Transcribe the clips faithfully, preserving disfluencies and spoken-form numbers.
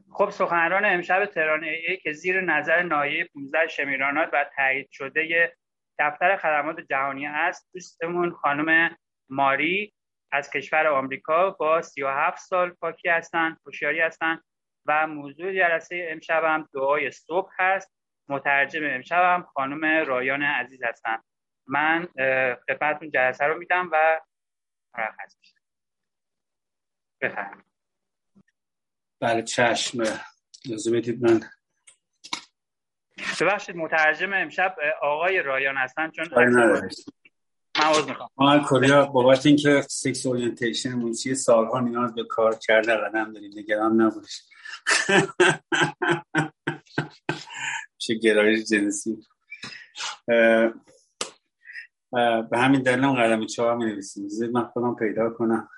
خب سخنران امشب تهران ای ای که زیر نظر ناحیه پانزده شمیرانات و تایید شده دفتر خدمات جهانی است، دوستمون خانم ماری از کشور آمریکا با سی و هفت سال پاکی هستن، هوشیاری هستن و موضوع جلسه امشب هم دعای صبح هست. مترجم امشب هم خانم رایان عزیز هستن. من خدمتتون جلسه رو میدم و مرخص میشم. بفرمایید. بله چشم. اجازه بدید من ببخشید مترجم امشب آقای رایان هستن چون من عوض میخوام. ما کلیا بابت اینکه سکس اورینتیشن موسیقی سالها نیاز به کار کرده قدم داریم، نگران نباش. چه گرایش جنسی. به همین دلیل هم قدم چهار می نویسیم. زید من خودم پیدا کنم.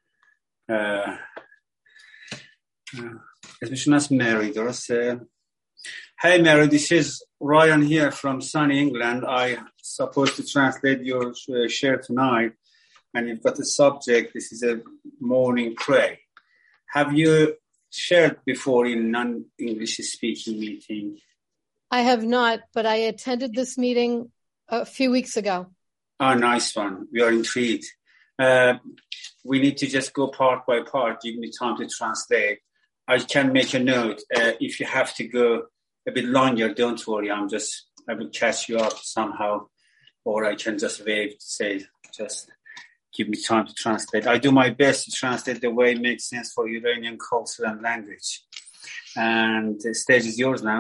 اسمشون هست مری، درسته؟ Hey Mary, this is Ryan here from sunny England. I supposed to translate your uh, share tonight, and you've got a subject. This is a morning prayer. Have you shared before in non-English speaking meeting? I have not, but I attended this meeting a few weeks ago. Oh, nice one. We are intrigued. Uh, we need to just go part by part. Give me time to translate. I can make a note. Uh, if you have to go a bit longer, don't worry. I'm just, I will catch you up somehow, or I can just wave, say, just give me time to translate. I do my best to translate the way it makes sense for Iranian culture and language. And the stage is yours now.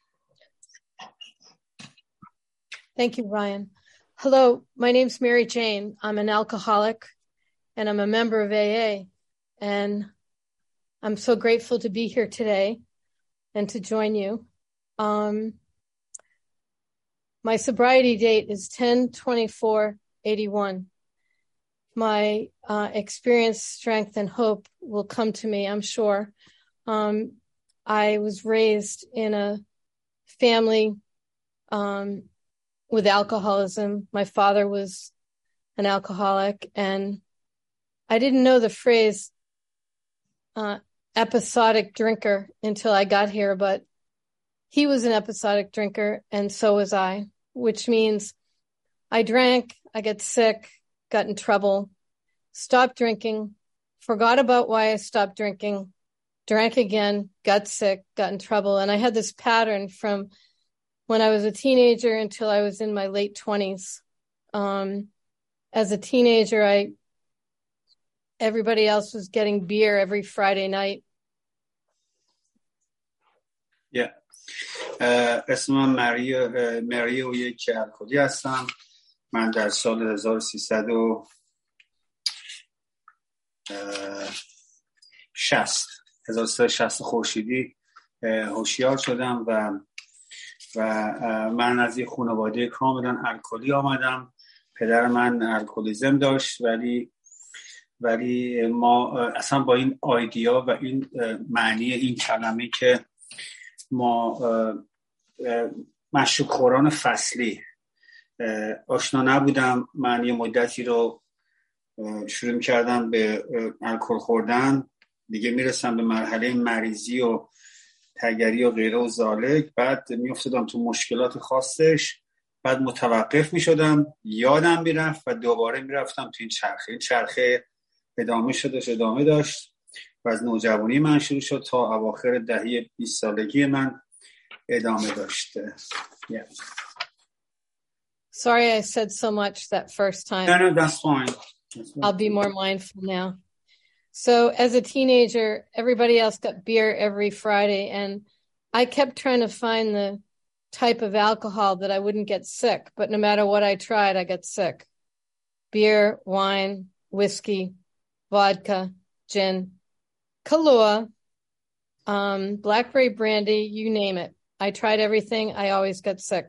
Thank you, Ryan. Hello, my name's Mary Jane. I'm an alcoholic and I'm a member of A A. And I'm so grateful to be here today and to join you. Um, my sobriety date is ten twenty-four eighty-one. My uh, experience, strength, and hope will come to me, I'm sure. Um, I was raised in a family um, with alcoholism. My father was an alcoholic, and I didn't know the phrase uh, episodic drinker until I got here, but he was an episodic drinker, and so was I, which means I drank, I got sick, got in trouble, stopped drinking, forgot about why I stopped drinking, drank again, got sick, got in trouble. And I had this pattern from when I was a teenager until I was in my late twenties. Um, as a teenager, I everybody else was getting beer every Friday night. Yeah. اسم من مری مری و یک الکلی هستم. من در سال هزار و سیصد و شصت هزار و سیصد و شصت خورشیدی هوشیار شدم و و من از یک خانواده کاملا الکلی آمدم. پدر من الکلیزم داشت، ولی ولی ما اصلا با این آیدیا و این معنی این کلمه که ما مشروب خوران فصلی آشنا نبودم. من یه مدتی رو شروع کردم به الکل خوردن، دیگه میرسم به مرحله مریضی و تگری و غیره و ذالک. بعد میافتادم تو مشکلات خاصش، بعد متوقف میشدم، یادم میرفت و دوباره میرفتم تو این چرخه. این چرخه ادامه شدش ادامه داشت و از نوجوانی من شروع شد تا اواخر دهه بیست سالگی من ادامه داشته. Yeah. Sorry I said so much that first time. No, no, that's fine. That's fine. I'll be more mindful now. So as a teenager, everybody else got beer every Friday, and I kept trying to find the type of alcohol that I wouldn't get sick, but no matter what I tried, I got sick. Beer, wine, whiskey, vodka, gin, Kahlua, um, blackberry brandy, you name it. I tried everything. I always got sick.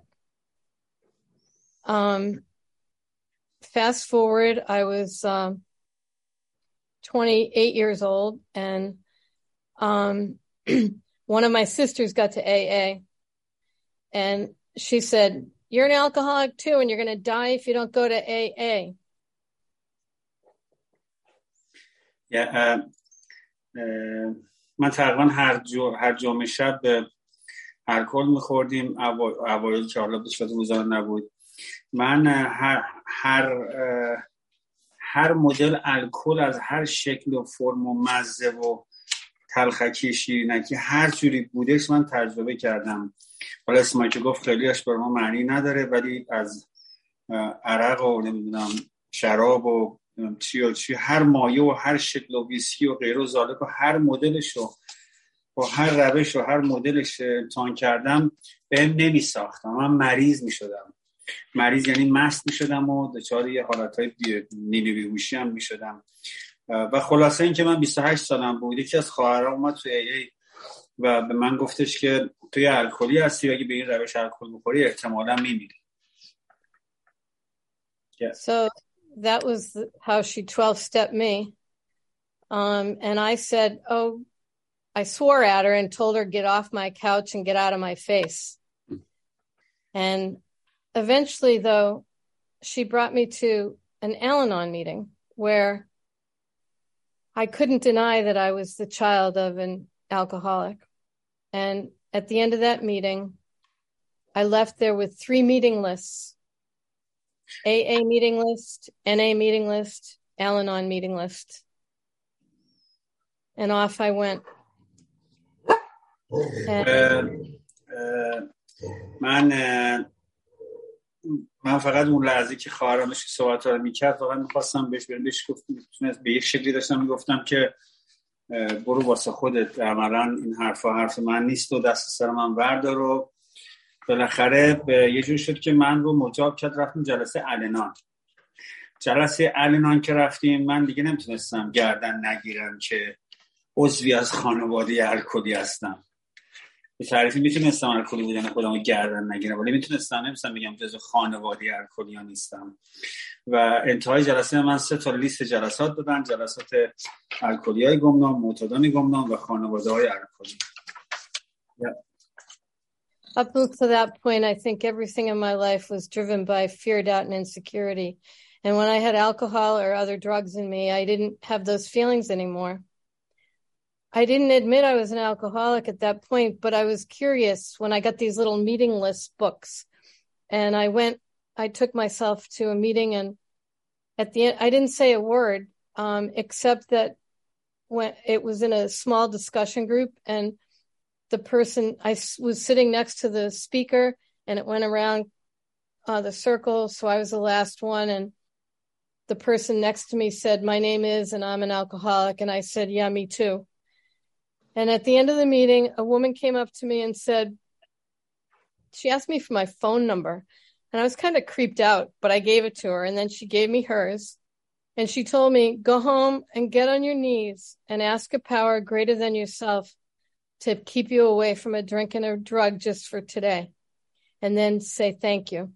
Um, fast forward, I was um, twenty-eight years old, and um, one of my sisters got to A A, and she said, "You're an alcoholic too, and you're going to die if you don't go to A A." Yeah. Uh, uh... من تقریبا هر جو هر جمعه شب به الکل میخوردیم، اوایل که حالا به صورت روزانه نبود. من هر هر هر مدل الکل از هر شکل و فرم و مزه و تلخکی شیرینکی هر جوری بودش من تجربه کردم. حالا اسمایی که گفت خیلیش بر ما معنی نداره، ولی از عرق و نمیدونم شراب و چی و چی، هر مایه و هر شکل و ویسکی و غیره و ذالک و هر مدلش و با هر روش و هر مدلش امتحان کردم بهم نمی ساختم. من مریض می شدم. مریض یعنی مست می شدم و دچار یه حالتهای نیمه بیهوشی هم می شدم. و خلاصه این که من بیست و هشت سالم بود، یکی از خواهرام اومد توی ای ای و به من گفتش که توی الکلی هستی و اگه به این روش الکل بخوری احتمالاً میمیری. Yeah. So that was how she twelve-stepped me. Um, and I said, oh, I swore at her and told her, get off my couch and get out of my face. And eventually, though, she brought me to an Al-Anon meeting where I couldn't deny that I was the child of an alcoholic. And at the end of that meeting, I left there with three meeting lists: A A meeting list, N A meeting list, Al-Anon meeting list. And off I went. And... من من فقط اون لحظه که خواهرامش صحبت رو میکرد فقط میخواستم بهش برم بهش گفتم به یک شکلی داشتم میگفتم که برو واسه خودت، عملا این حرفا حرف من نیست و دست سر من بردار. و بالاخره به یه جور شد که من رو مجاب کرد، رفتیم جلسه الانان. جلسه الانان که رفتیم من دیگه نمیتونستم گردن نگیرم که عضوی از خانواده الکلی هستم. به تعریفی میتونستم الکلی بودن خودمو گردن نگیرم، ولی میتونستم نمیستم بگم جزو خانواده الکلی ها نیستم. و انتهای جلسه من سه تا لیست جلسات دادن: جلسات الکلی های گمنام، معتادان گمنام و خانواده های الکلی. yeah. Up until that point, I think everything in my life was driven by fear, doubt, and insecurity. And when I had alcohol or other drugs in me, I didn't have those feelings anymore. I didn't admit I was an alcoholic at that point, but I was curious when I got these little meeting list books. And I went, I took myself to a meeting, and at the end, I didn't say a word, um, except that when it was in a small discussion group, and the person, I was sitting next to the speaker, and it went around uh, the circle. So I was the last one. And the person next to me said, my name is, and I'm an alcoholic. And I said, yeah, me too. And at the end of the meeting, a woman came up to me and said, she asked me for my phone number. And I was kind of creeped out, but I gave it to her. And then she gave me hers. And she told me, go home and get on your knees and ask a power greater than yourself to keep you away from a drink and a drug just for today. And then say thank you.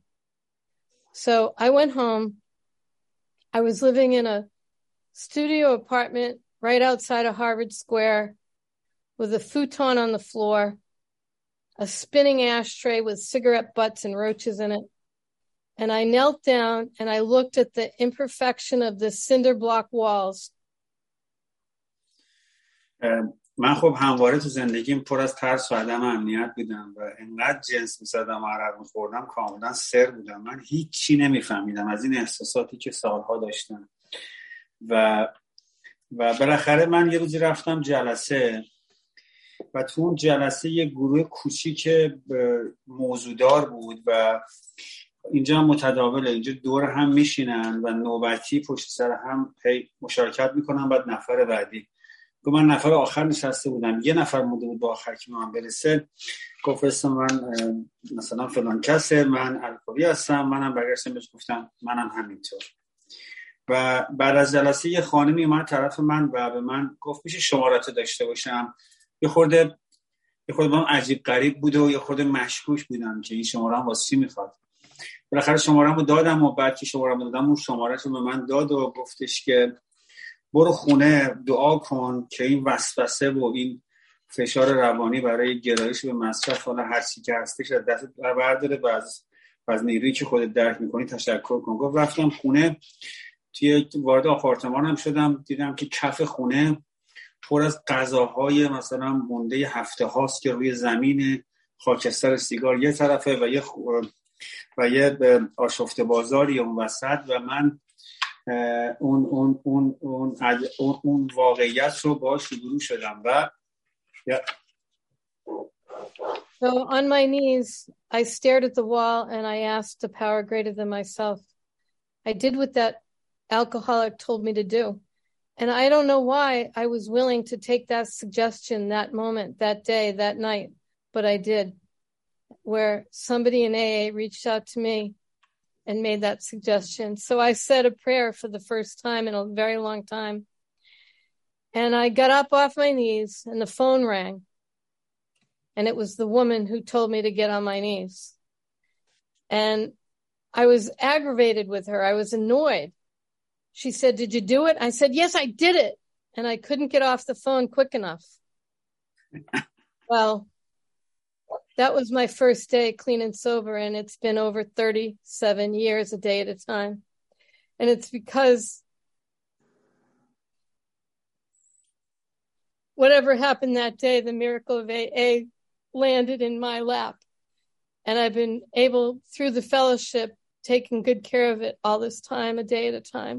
So I went home. I was living in a studio apartment right outside of Harvard Square with a futon on the floor, a spinning ashtray with cigarette butts and roaches in it. And I knelt down and I looked at the imperfection of the cinder block walls. من خب همواره تو زندگیم پر از ترس و عدم امنیت بودم و انقدر جنس می‌زدم و عرق می‌خوردم کاملا سر بودم. من هیچی نمی‌فهمیدم از این احساساتی که سالها داشتم. و و بالاخره من یه روزی رفتم جلسه و تو اون جلسه یه گروه کوچیک موضوعدار بود و اینجا متداوله، اینجا دور هم میشینن و نوبتی پشت سر هم هی مشارکت میکنن. بعد نفر بعدی که من نفر آخر نشسته بودم، یه نفر مونده بود با آخر که من برسه. گفت اسم من مثلا فلان کسه، من الکلی هستم. منم برگشتم بهش گفتم منم همینطور. و بعد از جلسه یه خانمی اومد طرف من و به من گفت میشه شماره‌تو داشته باشم؟ یه خورده یه خورده من عجیب غریب بود و یه خورده مشکوک بودم که این شماره‌ام واسه چی میخواد. بالاخره شماره‌مو دادم و بعد که شماره‌مو دادم اون شماره‌شو به من داد و گفتش که برو خونه دعا کن که این وسوسه و این فشار روانی برای گرایش به مصرف حالا هر چی که هستش از دستت برداره و از از نیرویی که خودت درک می‌کنی تشکر کن. گفت رفتم خونه، توی وارد آپارتمانم شدم، دیدم که کف خونه پر از غذاهای مثلا مونده هفته هاست که روی زمین خاکستر سیگار یه طرفه و یه و یه آشفته بازاری اون وسط و من اون اون اون اون اون, اون واقعیت رو باهاش روبرو شدم و yeah. So on my knees, I stared at the wall and I asked a power greater than myself. I did what that alcoholic told me to do. And I don't know why I was willing to take that suggestion, that moment, that day, that night, but I did, where somebody in A A reached out to me and made that suggestion. So I said a prayer for the first time in a very long time. And I got up off my knees and the phone rang. And it was the woman who told me to get on my knees. And I was aggravated with her. I was annoyed. She said, "Did you do it?" I said, "Yes, I did it." And I couldn't get off the phone quick enough. Well, that was my first day clean and sober. And it's been over thirty-seven years, a day at a time. And it's because whatever happened that day, the miracle of A A landed in my lap. And I've been able, through the fellowship, taking good care of it all this time, a day at a time.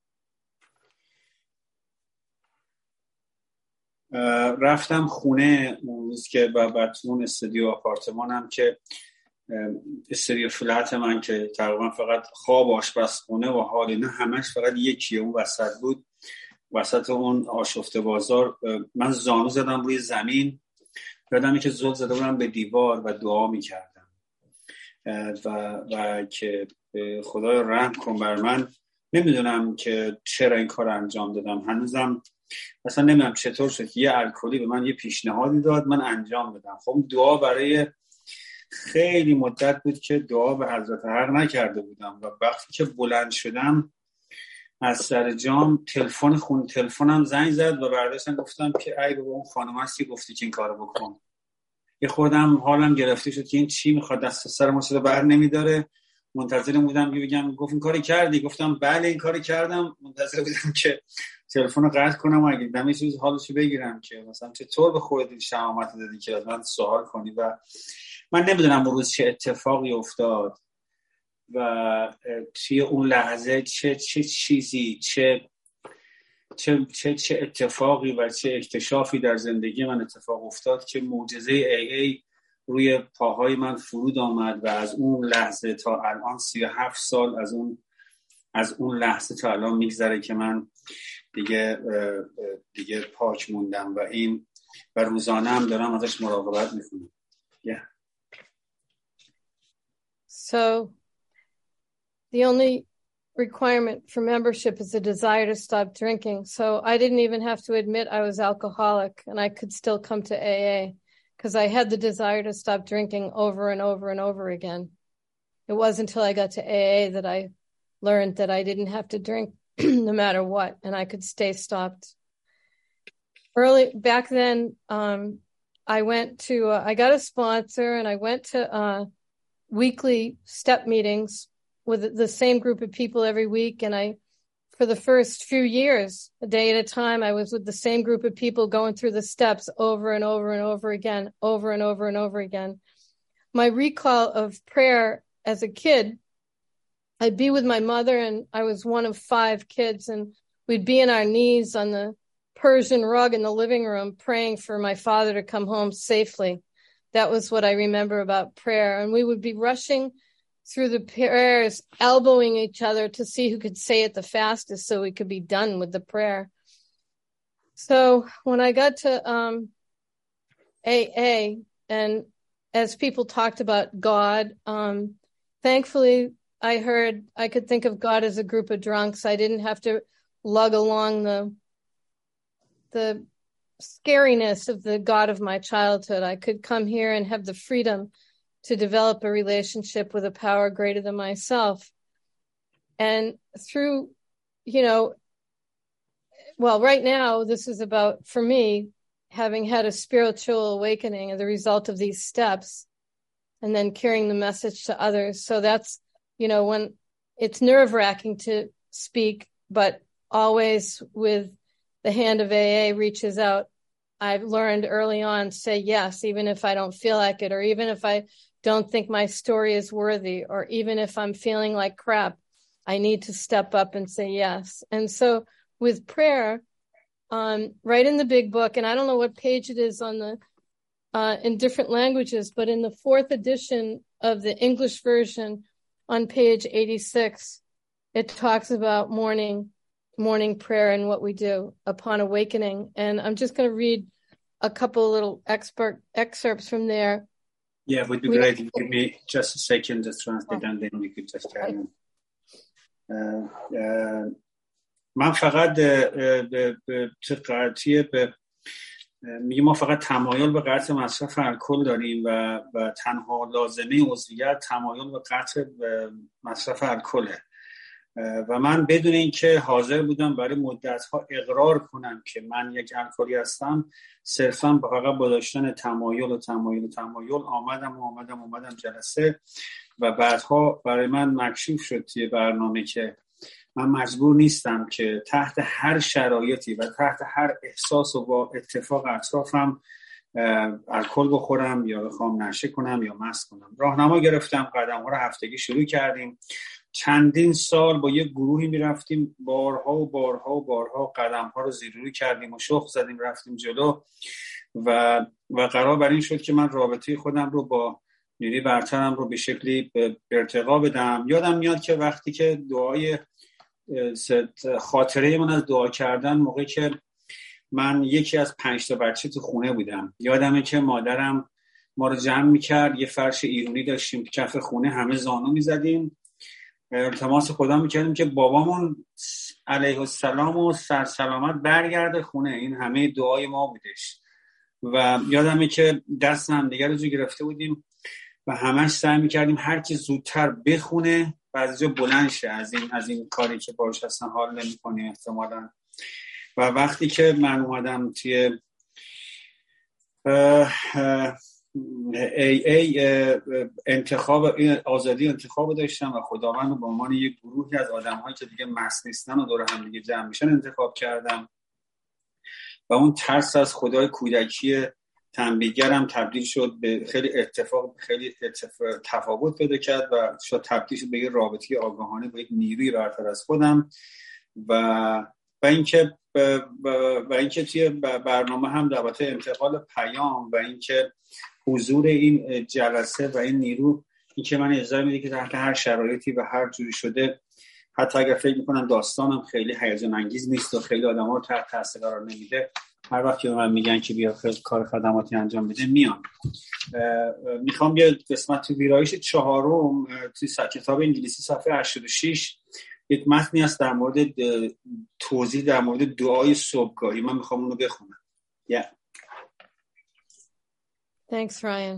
رفتم خونه اون روز که بعد اون استودیو آپارتمانم که استودیو فلت من که تقریبا فقط خواب آشپزخونه و حال اینا همش فقط یکیه اون وسط بود، وسط اون آشفته بازار. من زانو زدم روی زمین، یادمه که زل زده بودم به دیوار و دعا میکردم و و که خدای رحم کن بر من. نمیدونم که چرا این کار انجام دادم، هنوزم اصلا نمیدونم چطور شد. یه الکلی به من یه پیشنهادی داد، من انجام دادم. خب دعا برای خیلی مدت بود که دعا به حضرت حق نکرده بودم و وقتی که بلند شدم از سر جام تلفن خون تلفنم زنگ زد و برداشتم گفتم که ای بابا اون خانم هستی گفتی که این کارو بکن. یه خودم حالم گرفته شد که این چی میخواد، دست سر ما شده بر نمیداره. منتظر بودم که بگم گفت این کاری کردی؟ گفتم بله این کاری کردم. منتظر بودم که تلفن رو قطع کنم و اگه دم یه چیز حالشو بگیرم که مثلا چطور به خودت شهامت دادی که از من سوال کنی. و من نمیدونم اون روز چه اتفاقی افتاد و توی اون لحظه چه چه چیزی چه چه چه چه اتفاقی و چه اکتشافی در زندگی من اتفاق افتاد که معجزه ای ای روی پاهای من فرود آمد و از اون لحظه تا الان سی و هفت سال از اون از اون لحظه تا الان میگذره که من دیگه دیگه پاک موندم و این و روزانه هم دارم ازش مراقبت میکنم. Yeah. So the only requirement for membership is a desire to stop drinking. So I didn't even have to admit I was alcoholic and I could still come to A A because I had the desire to stop drinking over and over and over again. It wasn't until I got to A A that I learned that I didn't have to drink no matter what, and I could stay stopped. Early back then, um, I went to, uh, I got a sponsor and I went to uh, weekly step meetings with the same group of people every week. And I, for the first few years, a day at a time, I was with the same group of people going through the steps over and over and over again, over and over and over again. My recall of prayer as a kid, I'd be with my mother and I was one of five kids and we'd be on our knees on the Persian rug in the living room praying for my father to come home safely. That was what I remember about prayer. And we would be rushing through the prayers, elbowing each other to see who could say it the fastest so we could be done with the prayer. So when I got to um, A A, and as people talked about God, um, thankfully I heard I could think of God as a group of drunks. I didn't have to lug along the the scariness of the God of my childhood. I could come here and have the freedom to develop a relationship with a power greater than myself. And through, you know, well, right now, this is about, for me, having had a spiritual awakening as a result of these steps and then carrying the message to others. So that's, you know, when it's nerve-wracking to speak, but always with the hand of A A reaches out, I've learned early on, say yes, even if I don't feel like it, or even if I don't think my story is worthy, or even if I'm feeling like crap, I need to step up and say yes. And so with prayer, um, right in the big book, and I don't know what page it is on the, uh, in different languages, but in the fourth edition of the English version on page eighty-six, it talks about morning, morning prayer and what we do upon awakening. And I'm just going to read a couple little expert excerpts from there. Yeah, it would be we great. Give me just a second to translate and then we could just carry on. Uh, uh, من فقط به قطعیه به میگه ما فقط تمایل به قطع مصرف الکل داریم و و تنها لازمه عضویت تمایل به قطع مصرف الکله و من بدون اینکه حاضر بودم برای مدت‌ها اقرار کنم که من یک الکلی هستم، صرفاً فقط با داشتن تمایل و تمایل و تمایل آمدم و آمدم آمدم جلسه و بعدها برای من مکشوف شد توی برنامه که من مجبور نیستم که تحت هر شرایطی و تحت هر احساس و با اتفاق اطرافم الکل بخورم یا بخوام نشه کنم یا مست کنم. راهنما گرفتم، قدم‌ها رو هفتگی شروع کردیم. چندین سال با یک گروهی میرفتیم، بارها و بارها و بارها قدم‌ها رو زیرروی کردیم و شخ زدیم رفتیم جلو و و قرار بر این شد که من رابطه خودم رو با نیروی برترم رو به شکلی به ارتقا بدم. یادم میاد که وقتی که دعای خاطره من از دعا کردن موقعی که من یکی از پنج تا بچه تو خونه بودم، یادمه که مادرم ما رو جمع میکرد، یه فرش ایرونی داشتیم کف خونه، همه زانو میزدیم، التماس خدا میکردیم که بابامون علیه السلام و سرسلامت برگرده خونه. این همه دعای ما بودش و یادمه که دست هم دیگر رو جو گرفته بودیم و همش سعی میکردیم هر کی زودتر بخونه و از جا بلند شه از این از این کاری که باش اصلا حال نمی‌کنیم احتمالاً. و وقتی که من اومدم توی ای ای انتخاب آزادی انتخاب داشتم و خداوند رو به عنوان یک گروهی از آدم‌هایی که دیگه مست نیستن و دور هم دیگه جمع میشن انتخاب کردم و اون ترس از خدای کودکی تنبیه‌گرم تبدیل شد به خیلی اتفاق خیلی اتفاق تفاوت پیدا کرد و شد تبدیل شد به یک رابطه آگاهانه با یک نیروی برتر از خودم و و اینکه و اینکه توی برنامه هم دعوت انتقال پیام و اینکه حضور این جلسه و این نیرو اینکه من اجازه میده که تحت هر شرایطی و هر جوری شده، حتی اگر فکر میکنم داستانم خیلی هیجان انگیز نیست و خیلی آدما رو تحت تاثیر قرار نمیده، هر وقت که من میگن که بیا کار خدماتی انجام بده میام. میخوام یه قسمت تو ویرایش چهارم توی کتاب انگلیسی صفحه هشتاد و شش یک متنی هست در مورد توضیح در مورد دعای صبحگاهی. من میخوام اونو بخونم. Yeah. Thanks, Ryan.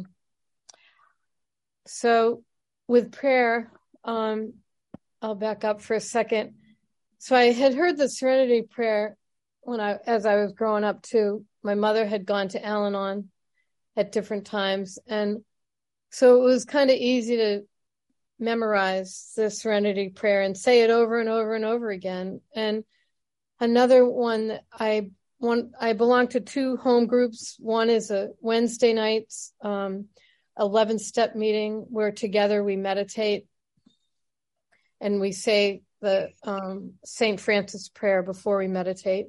So with prayer, um, I'll back up for a second. So I had heard the Serenity Prayer when I, as I was growing up too. My mother had gone to Al-Anon at different times. And so it was kind of easy to memorize the Serenity Prayer and say it over and over and over again. And another one that I one I belong to two home groups. One is a Wednesday nights um, eleven step meeting where together we meditate and we say the um, Saint Francis prayer before we meditate.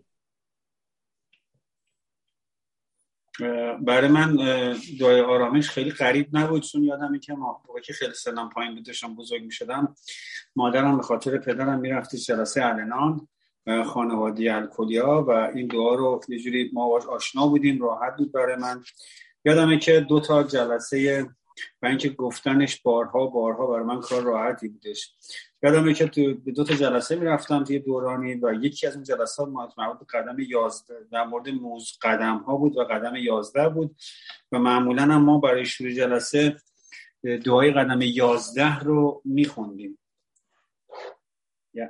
برای من دعای آرامش خیلی غریب نبود، چون یادمه که ما موقعی که خیلی سنم پایین بود داشتم بزرگ می‌شدم، مادرم به خاطر پدرم میرفت جلسه الانان خانواده الکلیا و این دعا رو یه جوری ما باهاش آشنا بودیم، راحت بود برای من. یادمه که دو تا جلسه و اینکه گفتنش بارها بارها برای من کار راحتی بودش. یادمه که تو دو تا جلسه میرفتم توی دورانی و یکی از اون جلسات مربوط به قدم یازده در مورد موضوع قدم ها بود و قدم یازده بود و معمولا هم ما برای شروع جلسه دعای قدم یازده رو میخوندیم. Yeah.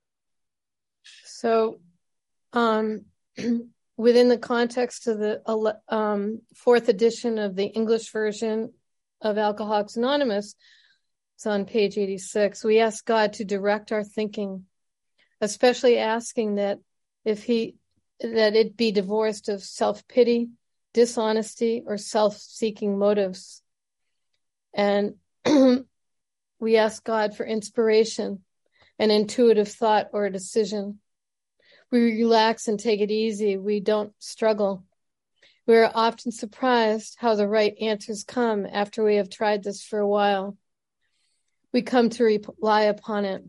So um within the context of the um fourth edition of the English version of Alcoholics Anonymous, it's on page eighty-six, we ask God to direct our thinking, especially asking that if he that it be divorced of self-pity, dishonesty, or self-seeking motives. And we ask God for inspiration, an intuitive thought or a decision. We relax and take it easy. We don't struggle. We are often surprised how the right answers come after we have tried this for a while. We come to rely upon it.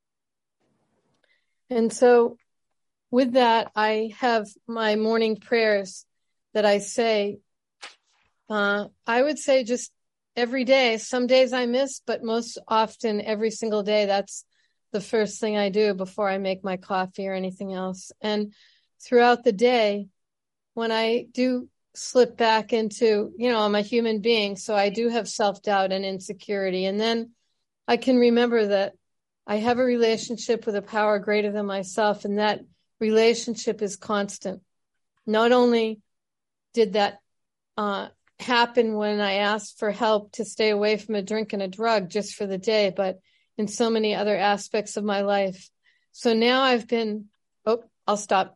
And so with that, I have my morning prayers that I say. Uh, I would say just every day. Some days I miss, but most often every single day, that's the first thing I do before I make my coffee or anything else. And throughout the day, when I do slip back into, you know, I'm a human being, so I do have self-doubt and insecurity. And then I can remember that I have a relationship with a power greater than myself, and that relationship is constant. Not only did that uh, happen when I asked for help to stay away from a drink and a drug just for the day, but in so many other aspects of my life. So now I've been, oh, I'll stop.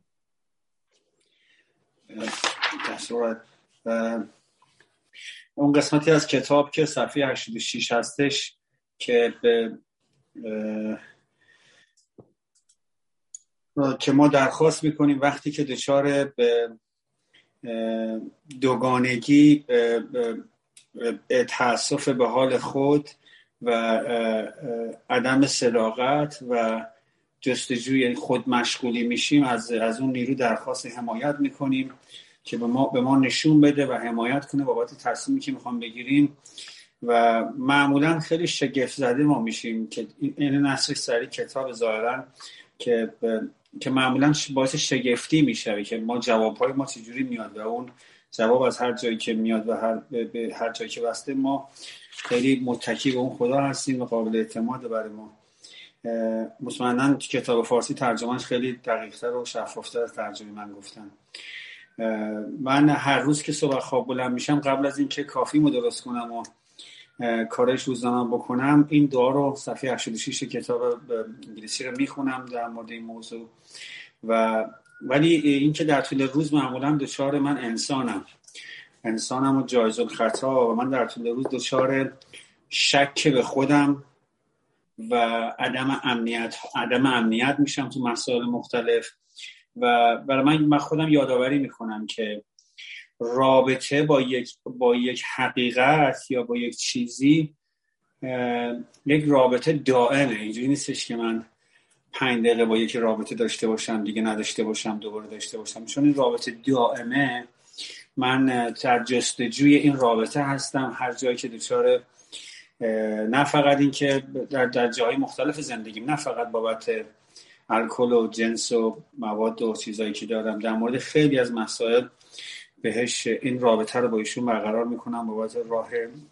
That's all right. اون قسمتی از کتاب که صفحه هشتاد و شش هستش که به که ما درخواست میکنیم وقتی که دچار به دوگانگی، تأسف به حال خود و عدم صداقت و جستجوی خود مشغولی میشیم، از از اون نیرو درخواست حمایت میکنیم که به ما به ما نشون بده و حمایت کنه بابت تصمیمی که میخوام بگیریم. و معمولا خیلی شگفت زده ما میشیم که این نصر سری کتاب ظاهرا که که معمولا باعث شگفتی میشه که ما جوابهای ما چجوری میاد و اون جواب از هر جایی که میاد و هر به هر جایی که واسطه ما خیلی متکی به اون خدا هستیم و قابل اعتماد برای ما. مطمئنا کتاب فارسی ترجمهش خیلی دقیق‌تر و شفاف‌تر از ترجمه من گفتن. من هر روز که صبح خواب بلند میشم، قبل از اینکه کافیمو درست کنم و کارش روزانه بکنم، این دعا رو صفحه هشتاد و شش کتاب انگلیسی رو میخونم در مورد این موضوع. و ولی این که در طول روز معمولا دچار من انسانم انسانم و جایز الخطا و من در طول روز دچار شک به خودم و عدم امنیت عدم امنیت میشم تو مسائل مختلف. و برای من من خودم یادآوری میکنم که رابطه با یک با یک حقیقت یا با یک چیزی یک رابطه دائمه. اینجوری نیستش که من پنج دقیقه با یک رابطه داشته باشم دیگه نداشته باشم دوباره داشته باشم. چون این رابطه دائمه، من در جستجوی این رابطه هستم هر جایی که دچار، نه فقط این که در در جاهای مختلف زندگیم، نه فقط بابت الکل و جنس و مواد و چیزایی که دارم، در مورد خیلی از مسائل بهش این رابطه رو با ایشون برقرار میکنم بابت راه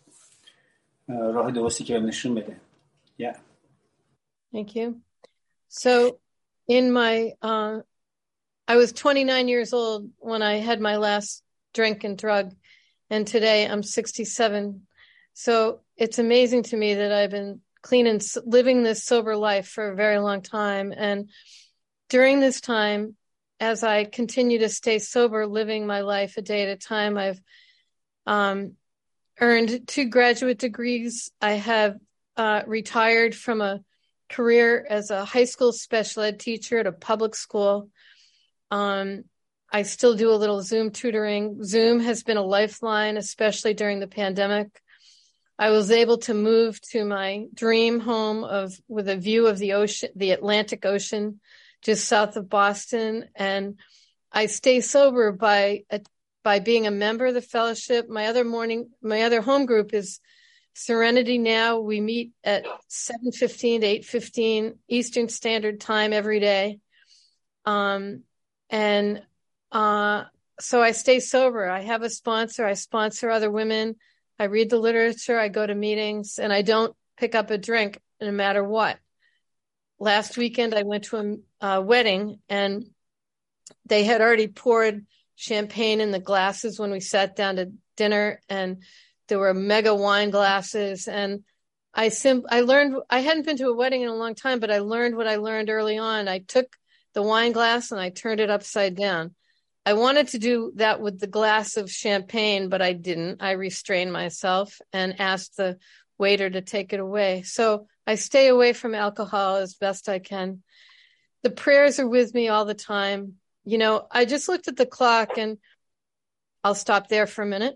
راه درستی که نشون بده. Yeah. Thank you. So in my uh I was twenty-nine years old when I had my last drink and drug, and today I'm sixty-seven. So it's amazing to me that I've been clean and living this sober life for a very long time. And during this time, as I continue to stay sober, living my life a day at a time, I've um, earned two graduate degrees. I have uh, retired from a career as a high school special ed teacher at a public school. Um, I still do a little Zoom tutoring. Zoom has been a lifeline, especially during the pandemic. I was able to move to my dream home of with a view of the ocean, the Atlantic Ocean, just south of Boston. And I stay sober by a, by being a member of the fellowship. My other morning, my other home group is Serenity Now. We meet at seven fifteen to eight fifteen Eastern Standard Time every day. Um, and uh, so I stay sober. I have a sponsor. I sponsor other women. I read the literature, I go to meetings, and I don't pick up a drink no matter what. Last weekend, I went to a, a wedding, and they had already poured champagne in the glasses when we sat down to dinner, and there were mega wine glasses. And I sim- I learned, I hadn't been to a wedding in a long time, but I learned what I learned early on. I took the wine glass and I turned it upside down. I wanted to do that with the glass of champagne, but I didn't. I restrained myself and asked the waiter to take it away. So I stay away from alcohol as best I can. The prayers are with me all the time. You know, I just looked at the clock and I'll stop there for a minute.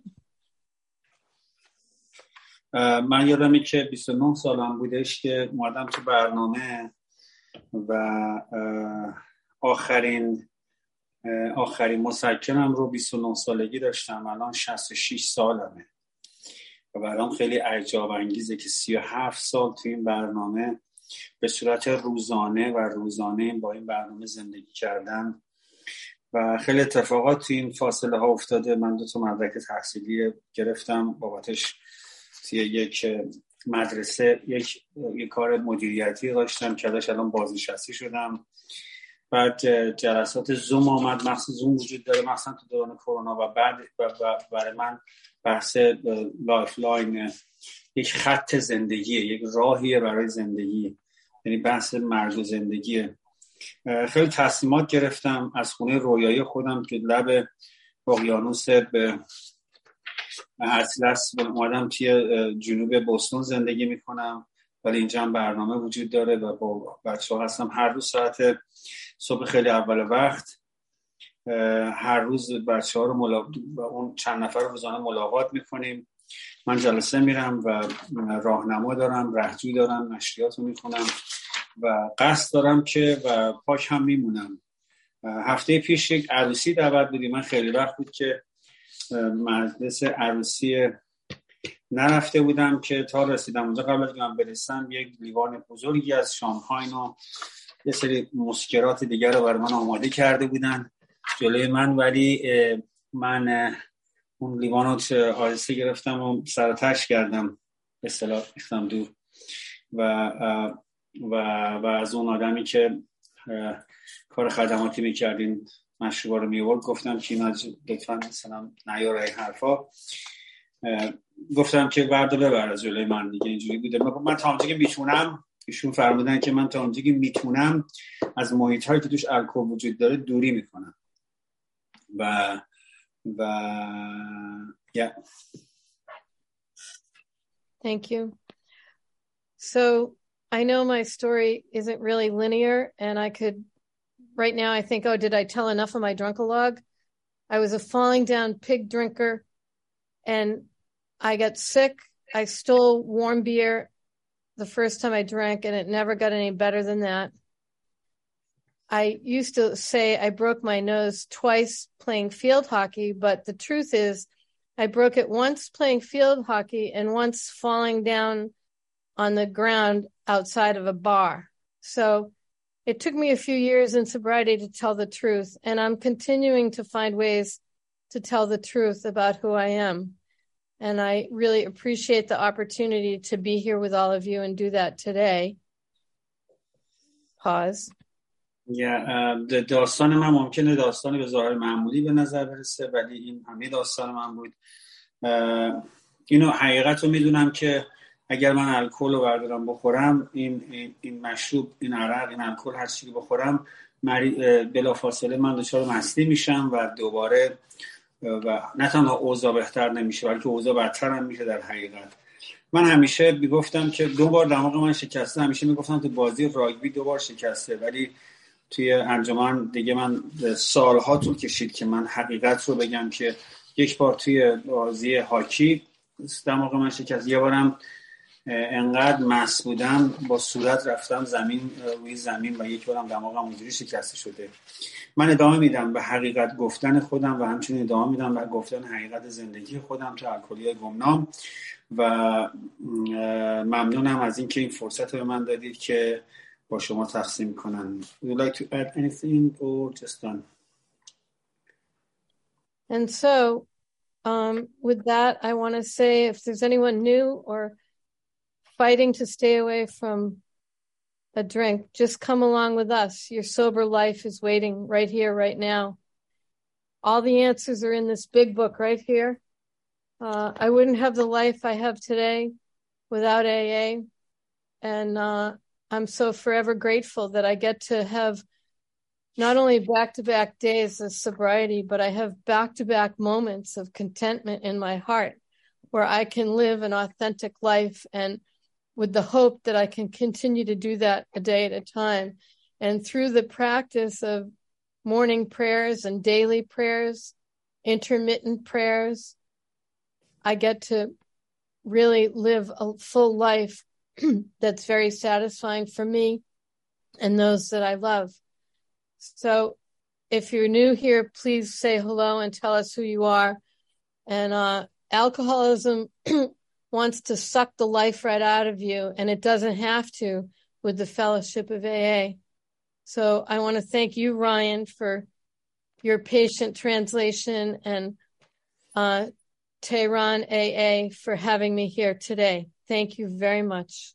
من یادمی که بیست و نه سالم بودش که اومدم تو برنامه و آخرین آخرین مسکنم رو بیست و نه سالگی داشتم. الان شصت و شش سالمه و برام خیلی عجب انگیزه که سی و هفت سال تو این برنامه به صورت روزانه و روزانه با این برنامه زندگی کردم و خیلی اتفاقات تو این فاصله ها افتاده. من دو تا مدرک تحصیلی گرفتم بابتش توی یک مدرسه یک, یک کار مدیریتی داشتم که ازش الان بازنشسته شدم. بعد جلسات زوم آمد، مخصوص زوم وجود داره مخصوصا تو دوران کرونا و بعد برای من بحث لایف لاین یک خط زندگیه، یک راهیه برای زندگی، یعنی بحث مرگ و زندگیه. خیلی تصمیمات گرفتم از خونه رویایی خودم که لب اقیانوس به اطلس اومدم توی جنوب بوستون زندگی میکنم، ولی اینجا هم برنامه وجود داره و با بچه ها هستم هر روز ساعت صبح خیلی اول وقت. هر روز بچه ها رو ملا... اون چند نفر رو روزانه ملاقات میکنیم. من جلسه میرم و راهنما دارم، رهجوی دارم، نشریات رو میکنم و قصد دارم که و پاک هم میمونم. هفته پیش یک عروسی دعوت بودیم، من خیلی وقت بود که مجلس عروسی نرفته بودم که تا رسیدم اونجا قبل از که من برسم یک لیوان بزرگی از شامپاین و یه سری مسکرات دیگر رو برای من آماده کرده بودن جلوی من، ولی من اون لیوان رو آهسته گرفتم و سرتش کردم به اصطلاح ریختم دور و و و از اون آدمی که کار خدماتی میکردین مشروبا رو میورد گفتم که اینا لطفاً مثلا نیاره این حرفا، گفتم که بردا ببر از جلوی من دیگه. اینجوری بوده من تا اونجا که میتونم، ایشون فرمودن که من تا اونجا که میتونم از محیط هایی که توش الکل وجود داره دوری میکنم و و yeah. Thank you. So I know my story isn't really linear, and I could right now I think, oh, did I tell enough of my drunk-a-log? I was a falling down pig drinker, and I got sick. I stole warm beer the first time I drank, and it never got any better than that. I used to say I broke my nose twice playing field hockey, but the truth is I broke it once playing field hockey and once falling down on the ground outside of a bar. So it took me a few years in sobriety to tell the truth, and I'm continuing to find ways to tell the truth about who I am. And I really appreciate the opportunity to be here with all of you and do that today. Pause. Yeah, داستان من ممکنه داستانی به ظاهر معمولی به نظر برسه، ولی این همه داستان من بود. اینو حقیقت رو میدونم که اگر من الکل رو بردارم بخورم، این این, این مشروب، این عرق، این الکل، هر چیزی بخورم، بلافاصله من دچار مستی میشم و دوباره و نه تنها اوضاع بهتر نمیشه بلکه اوضاع بدتر هم میشه. در حقیقت من همیشه میگفتم که دو بار دماغ من شکسته، همیشه میگفتم تو بازی راگبی دو بار شکسته، ولی توی انجمن دیگه من سالها طول کشید که من حقیقت رو بگم که یک بار توی بازی هاکی دماغ من شکست، یه بارم انقدر مست بودم با صورت رفتم زمین روی زمین و یک بارم دماغم اونجوری شکسته شده. من ادامه میدم به حقیقت گفتن خودم و همچنین ادامه میدم به گفتن حقیقت زندگی خودم تو الکلی گمنام و ممنونم از اینکه این فرصت رو به من دادید که با شما تقسیم کنم. Would you like to add anything or just done? And so um, with that, I want to say if there's anyone new or fighting to stay away from a drink, just come along with us. Your sober life is waiting right here, right now. All the answers are in this big book right here. Uh, I wouldn't have the life I have today without A A. And uh, I'm so forever grateful that I get to have not only back-to-back days of sobriety, but I have back-to-back moments of contentment in my heart where I can live an authentic life, and with the hope that I can continue to do that a day at a time. And through the practice of morning prayers and daily prayers, intermittent prayers, I get to really live a full life that's very satisfying for me and those that I love. So if you're new here, please say hello and tell us who you are. And uh, alcoholism wants to suck the life right out of you, and it doesn't have to with the Fellowship of A A. So I want to thank you, Ryan, for your patient translation, and uh, Tehran A A for having me here today. Thank you very much.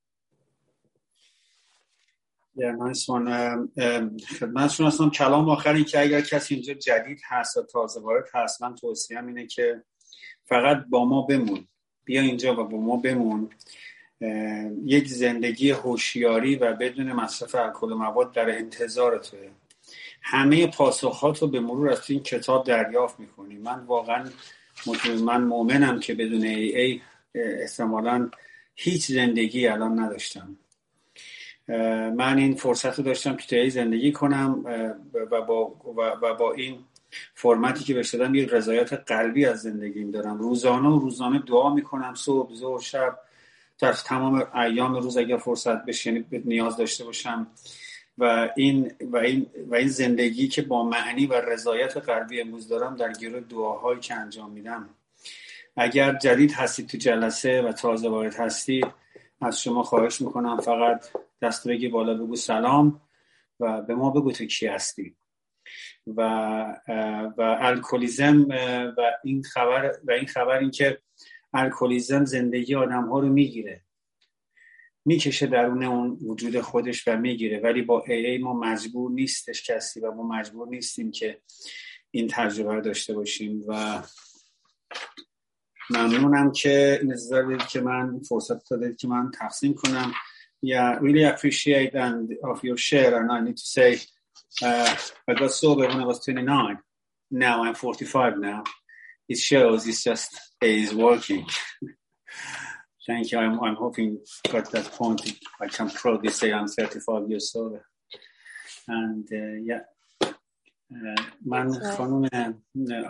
Yeah, nice one. خدمتشون هستم. کلام آخری که اگر کسی اینجا جدید هست و تازه وارد هست، من توصیه‌ام اینه که فقط با ما بمون. بیا اینجا و با ما بمون. یک زندگی هوشیاری و بدون مصرف الکل و مواد در انتظار توه. همه پاسخ‌هات رو به مرور از این کتاب دریافت می‌کنی. من واقعا من مؤمنم که بدون ای ای احتمالاً هیچ زندگی الان نداشتم. من این فرصت رو داشتم که توی زندگی کنم و با, و با این فرمتی که بهش دادم یک رضایت قلبی از زندگیم دارم. روزانه و روزانه دعا میکنم، صبح، ظهر، شب، در تمام ایام روز اگر فرصت بشه، یعنی نیاز داشته باشم. و این و این و این زندگی که با معنی و رضایت قلبی امروز دارم در گروه دعاهایی که انجام میدم. اگر جدید هستید تو جلسه و تازه وارد هستید، از شما خواهش میکنم فقط دست بگی بالا، بگو سلام و به ما بگو تو کی هستی. و و الکلیزم و این خبر و این خبر این که الکلیزم زندگی آدم‌ها رو میگیره، میکشه درون اون وجود خودش و میگیره. ولی با ای ای ما مجبور نیستش کسی و ما مجبور نیستیم که این تجربه رو داشته باشیم. و ممنونم که این اجازه دادید که من فرصت دادید که من تقسیم کنم. Yeah, really appreciate and of your share. And I need to say, uh, I got sober when I was twenty-nine. Now I'm forty-five now. It shows it's just it is working. Thank you. I'm, I'm hoping at that point I can proudly say I'm thirty-five years sober. And uh, yeah, uh, man, خانم